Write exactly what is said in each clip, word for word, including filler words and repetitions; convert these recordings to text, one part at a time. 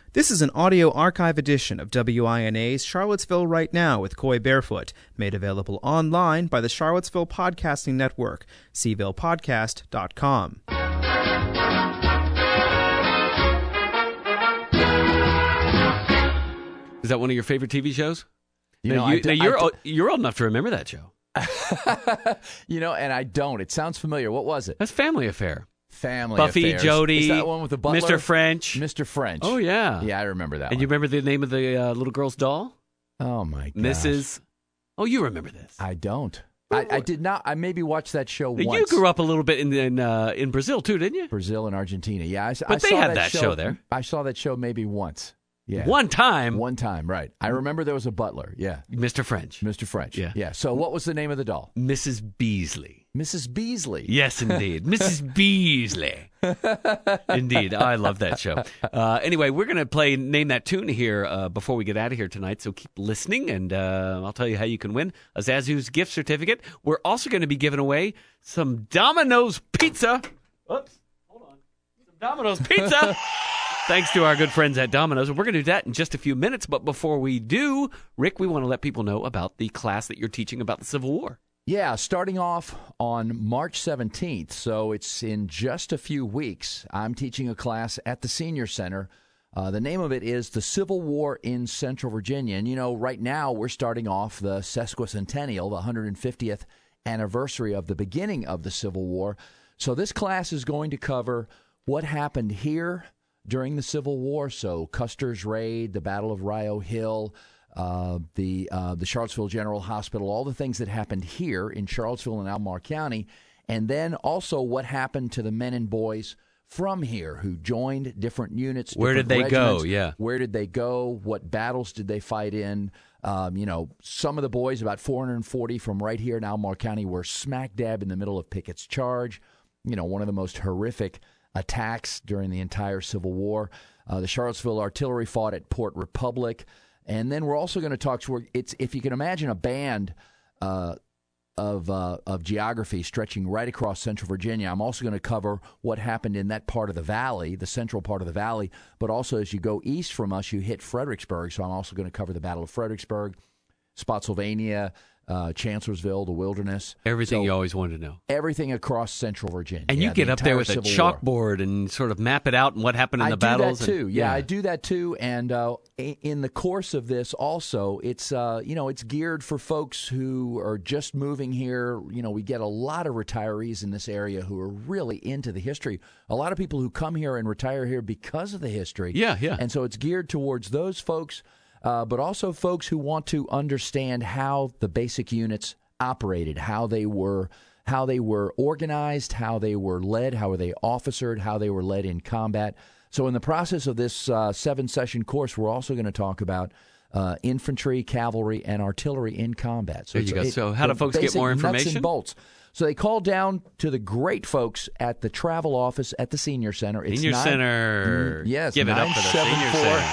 This is an audio archive edition of W I N A's Charlottesville Right Now with Coy Barefoot, made available online by the Charlottesville Podcasting Network, c ville podcast dot com. Is that one of your favorite T V shows? You now, know, you, do, now you're, do, old, you're old enough to remember that show. You know, and I don't. It sounds familiar. What was it? That's Family Affair. Family Buffy, Affairs. Jody, Is that one with the butler? Mister French. Mister French. Oh, yeah. Yeah, I remember that And one. you remember the name of the uh, little girl's doll? Oh, my gosh. Missus Oh, you remember this. I don't. I, I did not. I maybe watched that show you once. You grew up a little bit in in, uh, in Brazil, too, didn't you? Brazil and Argentina. Yeah, I, but I they saw had that, that show, show there. I saw that show maybe once. Yeah. One time. One time, right. I remember there was a butler. Yeah. Mister French. Mister French. Yeah. Yeah. So what was the name of the doll? Missus Beasley. Missus Beasley. Yes, indeed. Missus Beasley. Indeed. I love that show. Uh, anyway, we're going to play Name That Tune here uh, before we get out of here tonight, so keep listening, and uh, I'll tell you how you can win a Zazu's gift certificate. We're also going to be giving away some Domino's Pizza. Oops. Hold on. Some Domino's Pizza. Thanks to our good friends at Domino's. We're going to do that in just a few minutes. But before we do, Rick, we want to let people know about the class that you're teaching about the Civil War. Yeah, starting off on March seventeenth, so it's in just a few weeks. I'm teaching a class at the Senior Center. Uh, the name of it is The Civil War in Central Virginia. And, you know, right now we're starting off the sesquicentennial, the one hundred fiftieth anniversary of the beginning of the Civil War. So this class is going to cover what happened here during the Civil War, so Custer's Raid, the Battle of Rio Hill, uh, the uh, the Charlottesville General Hospital, all the things that happened here in Charlottesville and Albemarle County, and then also what happened to the men and boys from here who joined different units. Where different did they regiments. go? Yeah. Where did they go? What battles did they fight in? Um, you know, some of the boys, about four hundred forty from right here in Albemarle County, were smack dab in the middle of Pickett's Charge, you know, one of the most horrific attacks during the entire Civil War. Uh, the Charlottesville Artillery fought at Port Republic. And then we're also going to talk to, it's, if you can imagine a band uh, of uh, of geography stretching right across Central Virginia, I'm also going to cover what happened in that part of the valley, the central part of the valley, but also as you go east from us, you hit Fredericksburg. So I'm also going to cover the Battle of Fredericksburg, Spotsylvania, Uh, Chancellorsville, the Wilderness. Everything so, you always wanted to know. Everything across Central Virginia. And yeah, you get the up there with Civil a chalkboard War. and sort of map it out and what happened in I the do battles. that too. And, yeah, yeah, I do that too. And uh, in the course of this also, it's uh, you know, it's geared for folks who are just moving here. You know, we get a lot of retirees in this area who are really into the history. A lot of people who come here and retire here because of the history. Yeah, yeah. And so it's geared towards those folks, uh, but also folks who want to understand how the basic units operated, how they were how they were organized, how they were led, how were they officered, how they were led in combat. So in the process of this uh, seven-session course, we're also going to talk about uh, infantry, cavalry, and artillery in combat. So there you go. It, so how do folks get more information? Nuts and bolts. So they call down to the great folks at the travel office at the Senior Center. It's Senior nine, Center. Mm, yes. Give it up for the Senior Center.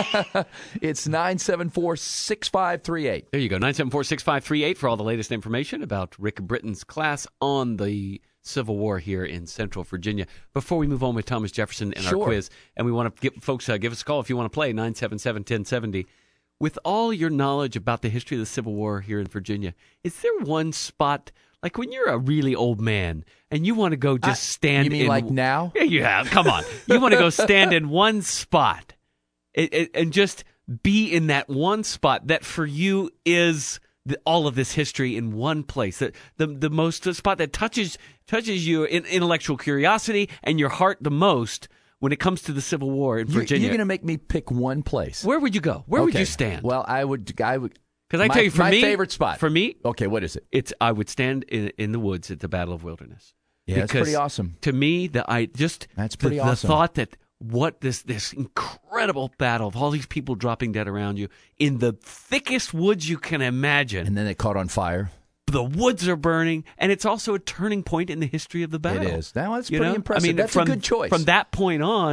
It's nine seven four, six five three eight. There you go, nine seven four, six five three eight for all the latest information about Rick Britton's class on the Civil War here in Central Virginia. Before we move on with Thomas Jefferson and Sure. our quiz, and we want to give folks, uh, give us a call if you want to play, nine seven seven, one oh seven oh. With all your knowledge about the history of the Civil War here in Virginia, is there one spot, like when you're a really old man and you want to go just I, stand you mean in... like now? Yeah, you have. Come on. You want to go stand in one spot and, and, and just be in that one spot that for you is the, all of this history in one place. The the, the most the spot that touches touches your in, intellectual curiosity and your heart the most when it comes to the Civil War in You're, Virginia. you're going to make me pick one place. Where would you go? Where would Okay. you stand? Well, I would. I would. Because I my, tell you, for my me, favorite spot. For me, okay, what is it? it's I would stand in in the woods at the Battle of Wilderness. Yeah, that's Because pretty awesome. To me, the I just That's the, pretty the awesome. thought that what this this incredible battle of all these people dropping dead around you in the thickest woods you can imagine. And then it caught on fire. The woods are burning, and it's also a turning point in the history of the battle. It is. Now, that's You pretty know? impressive. I mean, That's from, a good choice. From that point on,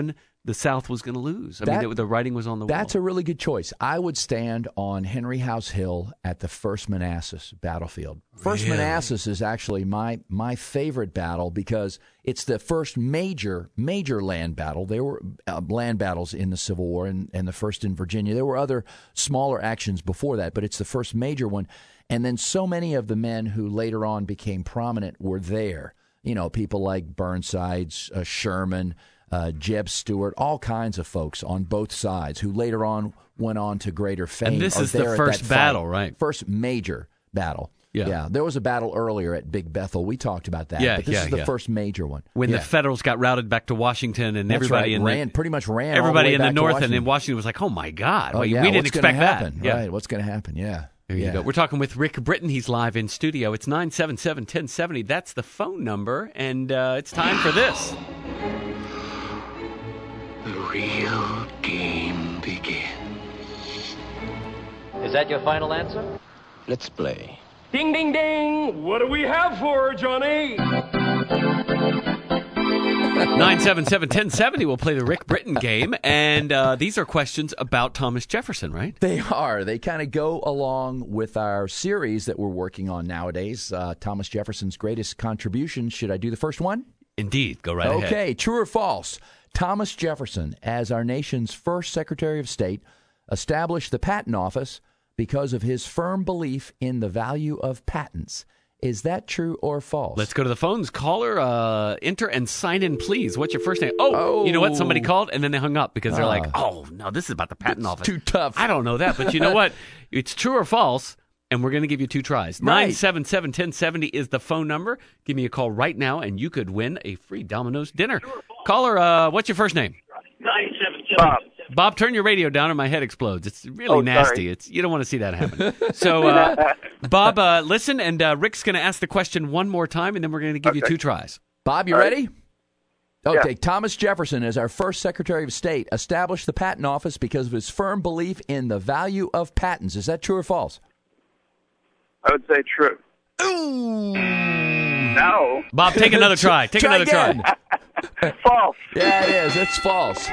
the South was going to lose. I That- mean, the, the writing was on the That's wall. a really good choice. I would stand on Henry House Hill at the First Manassas battlefield. First Really? Manassas is actually my my favorite battle because it's the first major major land battle. There were uh, land battles in the Civil War and, and the first in Virginia. There were other smaller actions before that, but it's the first major one. And then so many of the men who later on became prominent were there. You know, people like Burnside's, uh, Sherman, uh, Jeb Stuart, all kinds of folks on both sides who later on went on to greater fame. And this are is the there at first that battle, fight. right? First major battle. Yeah. There was a battle earlier at Big Bethel. We talked about that. Yeah, but this yeah, is the yeah. first major one. When yeah. the Federals got routed back to Washington, and That's everybody right. in ran, the pretty much ran. everybody all the way in the back to North Washington. and in Washington was like, "Oh my God, Oh, we, yeah. we didn't What's gonna expect happen? that." Yeah. Right. What's going to happen? Yeah. There you yeah. go. We're talking with Rick Britton. He's live in studio. It's nine seven seven, one oh seven oh. That's the phone number, and uh, it's time for this. The real game begins. Is that your final answer? Let's play. Ding, ding, ding. What do we have for her, Johnny? nine seven seven, one oh seven oh. We'll play the Rick Britton game, and uh, these are questions about Thomas Jefferson, right? They are. They kind of go along with our series that we're working on nowadays, uh, Thomas Jefferson's greatest contributions. Should I do the first one? Indeed. Go right okay. ahead. Okay, true or false? Thomas Jefferson, as our nation's first Secretary of State, established the Patent Office because of his firm belief in the value of patents. Is that true or false? Let's go to the phones. Caller, uh, enter and sign in, please. What's your first name? Oh, Oh. you know what? Somebody called, and then they hung up because they're Ah. like, oh, no, this is about the patent office. too tough. I don't know that, but you know what? It's true or false, and we're going to give you two tries. Right. nine seven seven, one oh seven oh is the phone number. Give me a call right now, and you could win a free Domino's dinner. Caller, uh, what's your first name? Bob. Bob, turn your radio down or my head explodes. It's really Oh, nasty. sorry. It's you don't want to see that happen. So, uh, Bob, uh, listen, and uh, Rick's going to ask the question one more time, and then we're going to give you Okay. two tries. Bob, you All right. ready? Okay, Yeah. Thomas Jefferson, as our first Secretary of State, established the Patent Office because of his firm belief in the value of patents. Is that true or false? I would say true. Ooh. No. Bob, take another try. Take Try another again. try. False. Yeah, it is. It's false.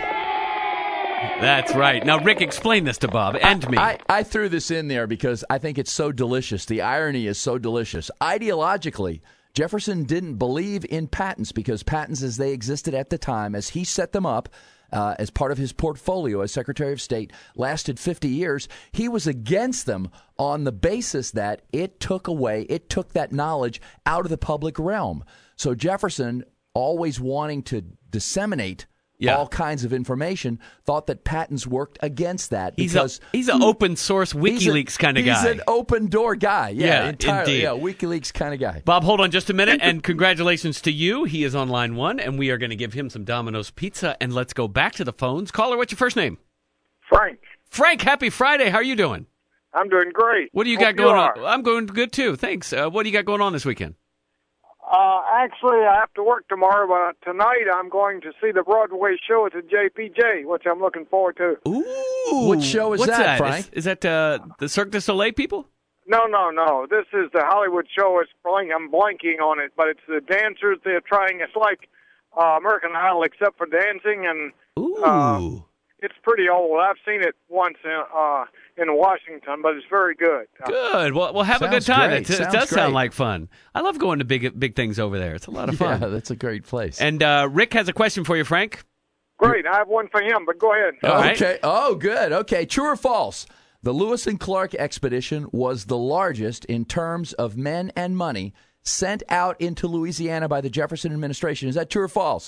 That's right. Now, Rick, explain this to Bob and me. I, I threw this in there because I think it's so delicious. The irony is so delicious. Ideologically, Jefferson didn't believe in patents because patents as they existed at the time, as he set them up uh, as part of his portfolio as Secretary of State, lasted fifty years. He was against them on the basis that it took away, it took that knowledge out of the public realm. So Jefferson, always wanting to disseminate Yeah. all kinds of information, thought that patents worked against that he's because a, he's an open source WikiLeaks kind of guy. He's an open door guy. Yeah, Yeah, entirely. indeed. Yeah, WikiLeaks kind of guy. Bob, hold on just a minute, and congratulations to you. He is on line one, and we are going to give him some Domino's pizza, and let's go back to the phones. Caller, what's your first name? Frank. Frank, happy Friday. How are you doing? I'm doing great. What do you Hope got going are. on? I'm going good, too. Thanks. Uh, what do you got going on this weekend? Uh, actually, I have to work tomorrow, but tonight I'm going to see the Broadway show at the J P J, which I'm looking forward to. Ooh. What show is What's that, that, Frank? Is, is that uh, the Cirque du Soleil people? No, no, no. This is the Hollywood show. It's blank. I'm blanking on it, but it's the dancers. They're trying. It's like uh, American Idol, except for dancing, and Ooh. Uh, it's pretty old. I've seen it once in uh, in Washington, but it's very good. Uh, Good. Well, well have a good Sounds time. great. It, it Sounds does sound great. like fun. I love going to big big things over there. It's a lot of fun. Yeah, that's a great place. And uh, Rick has a question for you, Frank. Great. I have one for him, but go ahead. All right. Okay. Oh, good. Okay. True or false? The Lewis and Clark expedition was the largest in terms of men and money sent out into Louisiana by the Jefferson administration. Is that true or false?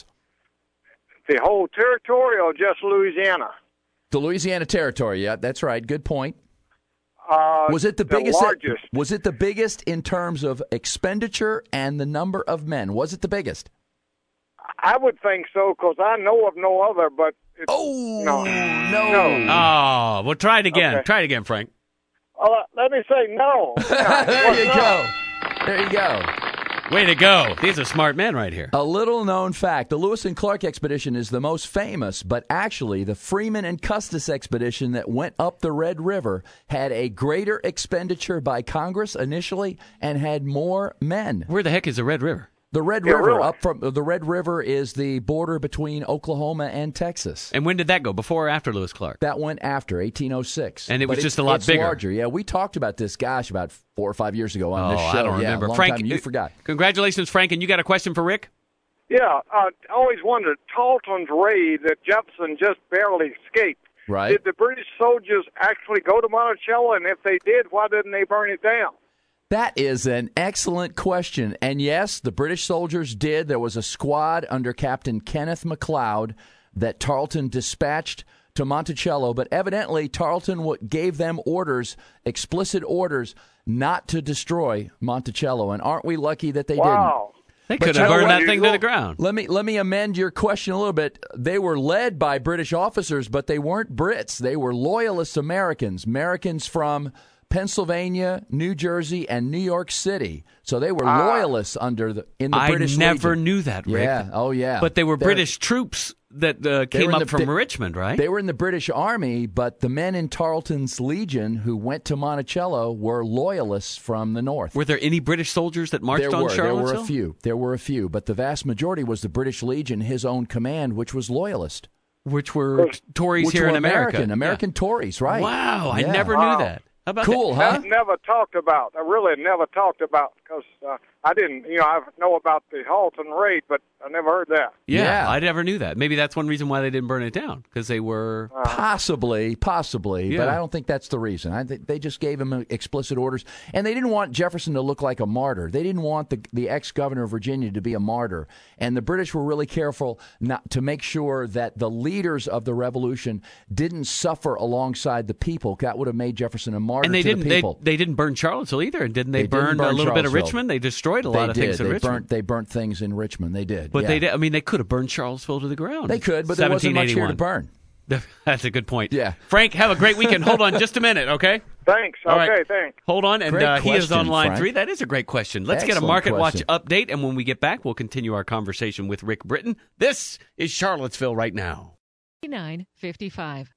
The whole territory or just Louisiana? The Louisiana Territory. Yeah, that's right. Good point. Uh, Was it the biggest? largest. Was it the biggest in terms of expenditure and the number of men? Was it the biggest? I would think so, because I know of no other, but it's, Oh no. no! No. Oh, well, try it again. Okay. Try it again, Frank. Uh, let me say no. there you go. There you go. Way to go. These are smart men right here. A little known fact, the Lewis and Clark expedition is the most famous, but actually the Freeman and Custis expedition that went up the Red River had a greater expenditure by Congress initially and had more men. Where the heck is the Red River? The Red Yeah, River really? up from the Red River is the border between Oklahoma and Texas. And when did that go? Before or after Lewis Clark? That went after eighteen oh six, And it was But just it's- a lot it's bigger. larger. Yeah, we talked about this, gosh, about four or five years ago on oh, this show. I don't yeah, remember. long Frank, time. You uh, forgot. Congratulations, Frank. And you got a question for Rick? Yeah, uh, I always wondered, Tarleton's raid that Jefferson just barely escaped. Right. Did the British soldiers actually go to Monticello? And if they did, why didn't they burn it down? That is an excellent question. And yes, the British soldiers did. There was a squad under Captain Kenneth MacLeod that Tarleton dispatched to Monticello, but evidently Tarleton w- gave them orders, explicit orders, not to destroy Monticello. And aren't we lucky that they Wow. They But could you have know burned what? that thing to the ground. didn't? Let me let me amend your question a little bit. They were led by British officers, but they weren't Brits. They were loyalist Americans, Americans from Pennsylvania, New Jersey, and New York City. So they were loyalists under the in the I British never Legion. knew that, Rick. Yeah. Oh, yeah. But they were They're- British troops that uh, They were came in up the- from they- Richmond, right? They were in the British Army, but the men in Tarleton's Legion who went to Monticello were loyalists from the north. Were there any British soldiers that marched there on were, there Charlottesville? were a few. There were a few, but the vast majority was the British Legion, his own command, which was loyalist. Which were Tories which here were in America. American, American Tories, right? Wow, I Yeah. never Wow. knew that. How about Cool, that? huh? That's never talked about. I really never talked about because uh, I didn't, you know, I know about the Halton raid, but I never heard that. Yeah, Yeah. I never knew that. Maybe that's one reason why they didn't burn it down, because they were... Possibly, possibly, but Yeah. I don't think that's the reason. I think they just gave him explicit orders, and they didn't want Jefferson to look like a martyr. They didn't want the the ex-governor of Virginia to be a martyr, and the British were really careful not to make sure that the leaders of the revolution didn't suffer alongside the people. That would have made Jefferson a martyr And they to didn't the they, people. they didn't burn Charlottesville either, and didn't they, They didn't burn, burn a little bit of Charlottesville. Richmond? They destroyed a They lot of did. things in they Richmond. burnt. They burnt things in Richmond. They did. But yeah. they did, I mean, they could have burned Charlottesville to the ground. They could, but there wasn't much here to burn. That's a good point. Yeah. Frank, have a great weekend. Hold on just a minute, okay? Thanks. All okay, right. thanks. Hold on, and Great uh, he is question, on line Frank. three. That is a great question. Let's get a Excellent Market question. Watch update, and when we get back, we'll continue our conversation with Rick Britton. This is Charlottesville right now. nine fifty-five.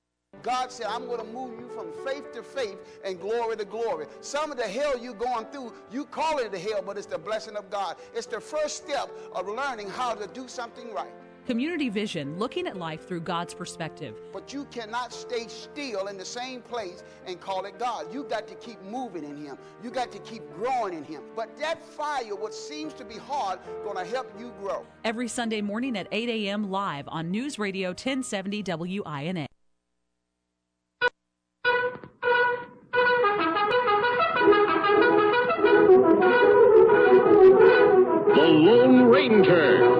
God said, I'm going to move you from faith to faith and glory to glory. Some of the hell you're going through, you call it the hell, but it's the blessing of God. It's the first step of learning how to do something right. Community Vision, looking at life through God's perspective. But you cannot stay still in the same place and call it God. You got to keep moving in Him. You got to keep growing in Him. But that fire, what seems to be hard, going to help you grow. Every Sunday morning at eight a.m. live on News Radio ten seventy W I N A. The Lone Ranger.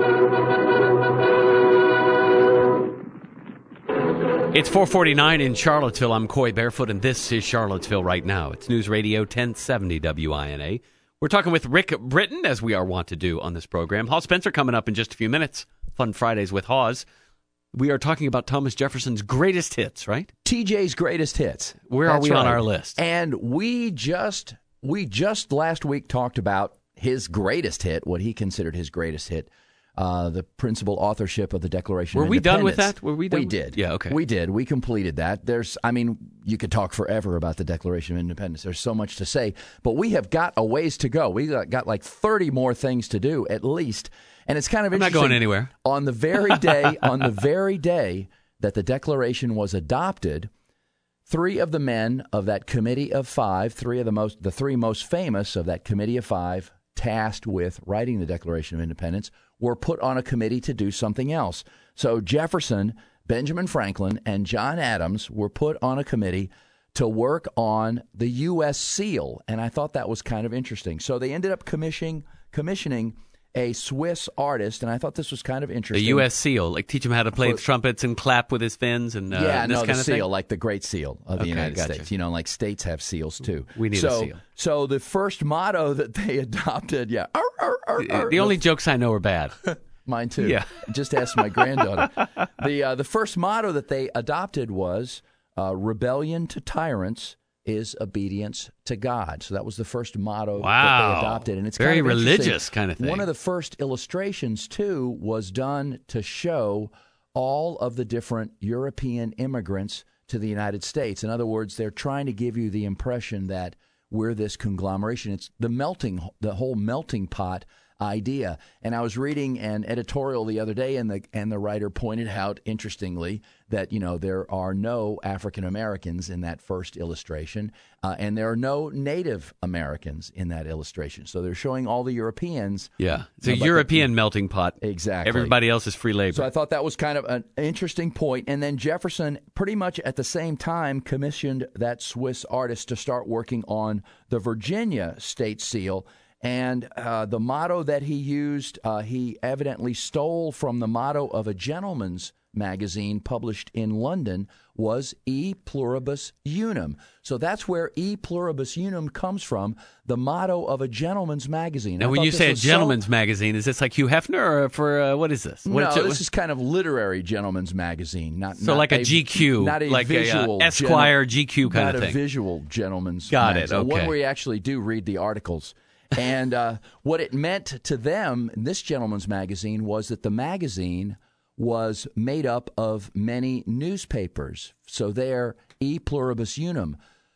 It's four forty-nine in Charlottesville. I'm Coy Barefoot, and this is Charlottesville right now. It's News Radio ten seventy W I N A. We're talking with Rick Britton, as we are wont to do on this program. Hawes Spencer coming up in just a few minutes. Fun Fridays with Hawes. We are talking about Thomas Jefferson's greatest hits, right? T J's greatest hits. Where are That's we on right. our list? And we just we just last week talked about his greatest hit, what he considered his greatest hit, uh, the principal authorship of the Declaration Were of we done with Independence. that? Were we done We with- did. Yeah, okay. We did. We completed that. There's, I mean, you could talk forever about the Declaration of Independence. There's so much to say, but we have got a ways to go. We got, got like thirty more things to do at least, and it's kind of I'm not interesting. going anywhere. On the very day, on the very day that the Declaration was adopted, three of the men of that committee of five, three of the most, the three most famous of that committee of five, tasked with writing the Declaration of Independence, were put on a committee to do something else. So Jefferson, Benjamin Franklin, and John Adams were put on a committee to work on the U S seal, and I thought that was kind of interesting. So they ended up commissioning commissioning a Swiss artist, and I thought this was kind of The interesting. U S seal, like teach him how to play For- trumpets and clap with his fins and uh, yeah, this no, kind the of seal, thing. like the Great Seal of the Okay, United gotcha. States. You know, like states have seals too. We need a so, seal. So the first motto that they adopted, yeah, arr, arr, arr, The- arr, the only jokes I know are bad. mine too. Yeah. Just ask my granddaughter. The uh, the first motto that they adopted was uh, "Rebellion to tyrants is obedience to God." So that was the first motto that Wow. they adopted, and it's Very kind of interesting. religious kind of thing. One of the first illustrations too was done to show all of the different European immigrants to the United States. In other words, they're trying to give you the impression that we're this conglomeration. It's the melting, the whole melting pot idea. And I was reading an editorial the other day, and the and the writer pointed out, interestingly, that, you know, there are no African Americans in that first illustration, uh, and there are no Native Americans in that illustration. So they're showing all the Europeans. Yeah, it's a you know, European the, melting pot. Exactly. Everybody else is free labor. So I thought that was kind of an interesting point. And then Jefferson, pretty much at the same time, commissioned that Swiss artist to start working on the Virginia state seal. And uh, the motto that he used, uh, he evidently stole from the motto of a gentleman's magazine published in London, was E Pluribus Unum. So that's where E Pluribus Unum comes from, the motto of a gentleman's magazine. Now, I when you this say a was gentleman's so... magazin, is this like Hugh Hefner, or for uh, what is this? What No, is it? this is kind of literary gentleman's magazine. Not So not like a G Q, not a like a, uh, visual Esquire gen- G Q kind not of a thing. visual gentleman's Got it, magazine. okay. One where you actually do read the articles. And uh, what it meant to them, this gentleman's magazine, was that the magazine was made up of many newspapers. So there, E Pluribus Unum.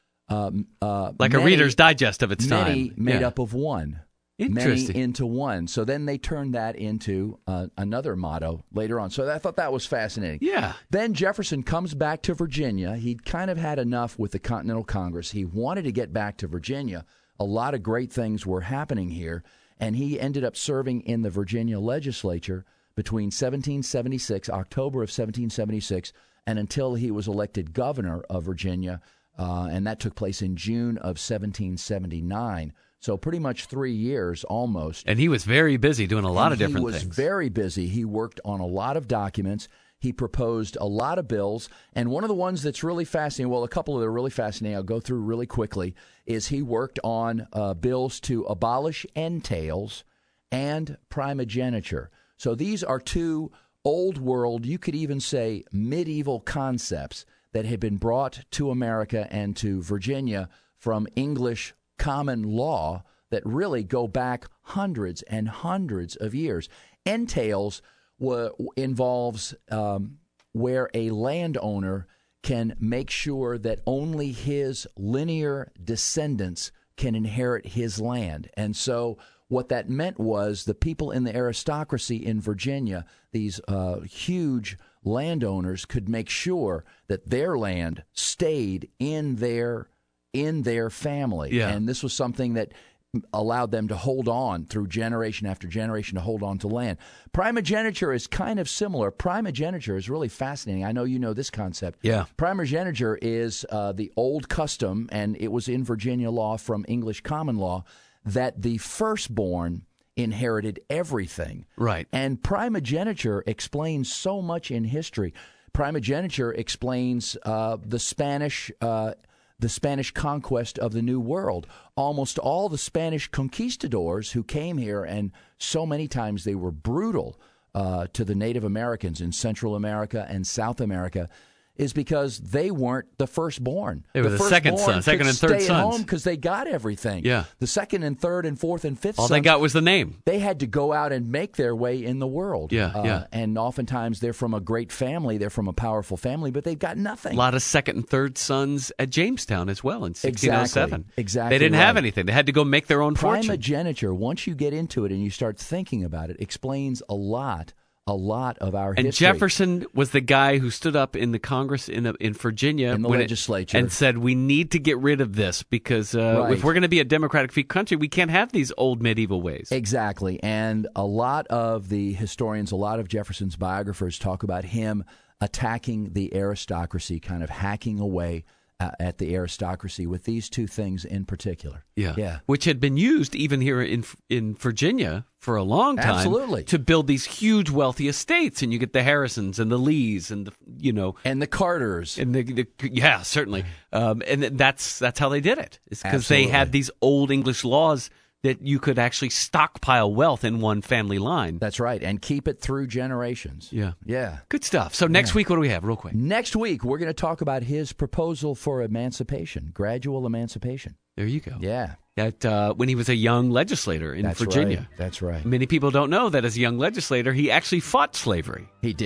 Um, uh, Like many, a Reader's Digest of its many time. made Yeah. up of one. Interesting. Many into one. So then they turned that into uh, another motto later on. So I thought that was fascinating. Yeah. Then Jefferson comes back to Virginia. He'd kind of had enough with the Continental Congress. He wanted to get back to Virginia. A lot of great things were happening here, and he ended up serving in the Virginia legislature between seventeen seventy-six, October of seventeen seventy-six, and until he was elected governor of Virginia, uh, and that took place in June of seventeen seventy-nine. So pretty much three years almost. And he was very busy doing a lot And of different he was things. very busy. He worked on a lot of documents. He proposed a lot of bills, and one of the ones that's really fascinating, well, a couple that are really fascinating, I'll go through really quickly, is he worked on uh, bills to abolish entails and primogeniture. So these are two old world, you could even say medieval concepts that had been brought to America and to Virginia from English common law that really go back hundreds and hundreds of years. Entails w- involves um, where a landowner can make sure that only his linear descendants can inherit his land. And so what that meant was the people in the aristocracy in Virginia, these uh, huge landowners, could make sure that their land stayed in their in their family. Yeah. And this was something that allowed them to hold on through generation after generation to hold on to land. Primogeniture is kind of similar. Primogeniture is really fascinating. I know you know this concept. Yeah. Primogeniture is uh, the old custom, and it was in Virginia law from English common law, that the firstborn inherited everything. Right. And primogeniture explains so much in history. Primogeniture explains uh, the Spanish uh, the Spanish conquest of the New World. Almost all the Spanish conquistadors who came here, and so many times they were brutal uh, to the Native Americans in Central America and South America, is because they weren't the firstborn. They were the second son, second and third stay at sons. home because they got everything. Yeah. The second and third and fourth and fifth All sons, they got was the name. they had to go out and make their way in the world. Yeah, Uh, yeah. And oftentimes they're from a great family, they're from a powerful family, but they've got nothing. A lot of second and third sons at Jamestown as well in sixteen oh seven. Exactly, exactly They didn't have right. anything. They had to go make their own fortune. Primogeniture, once you get into it and you start thinking about it, explains a lot, a lot of our And history. Jefferson was the guy who stood up in the Congress in the, in Virginia In the when it- legislature. and said, we need to get rid of this because uh, Right. if we're going to be a democratic free country, we can't have these old medieval ways. Exactly. And a lot of the historians, a lot of Jefferson's biographers talk about him attacking the aristocracy, kind of hacking away uh, at the aristocracy with these two things in particular. Yeah. Yeah. Which had been used even here in in Virginia for a long time. Absolutely. To build these huge wealthy estates. And you get the Harrisons and the Lees and the, you know. And the Carters. And the, the yeah, certainly. Um, and that's that's how they did it. It's because they had Absolutely. these old English laws that you could actually stockpile wealth in one family line. That's right. And keep it through generations. Yeah. Yeah. Good stuff. So next Yeah. week, what do we have, real quick? Next week, we're going to talk about his proposal for emancipation, gradual emancipation. There you go. Yeah. That uh, when he was a young legislator in That's Virginia. right. That's right. Many people don't know that as a young legislator, he actually fought slavery. He did.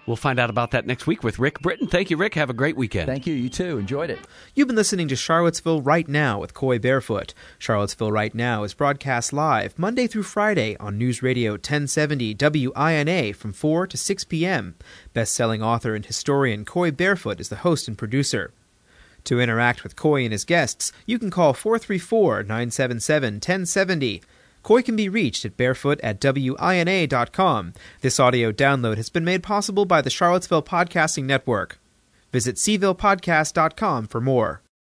We'll find out about that next week with Rick Britton. Thank you, Rick. Have a great weekend. Thank you. You too. Enjoyed it. You've been listening to Charlottesville Right Now with Coy Barefoot. Charlottesville Right Now is broadcast live Monday through Friday on News Radio ten seventy W I N A from four to six p.m. Best-selling author and historian Coy Barefoot is the host and producer. To interact with Coy and his guests, you can call four three four, nine seven seven, one zero seven zero. Coy can be reached at barefoot at W I N A dot com. This audio download has been made possible by the Charlottesville Podcasting Network. Visit C ville podcast dot com for more.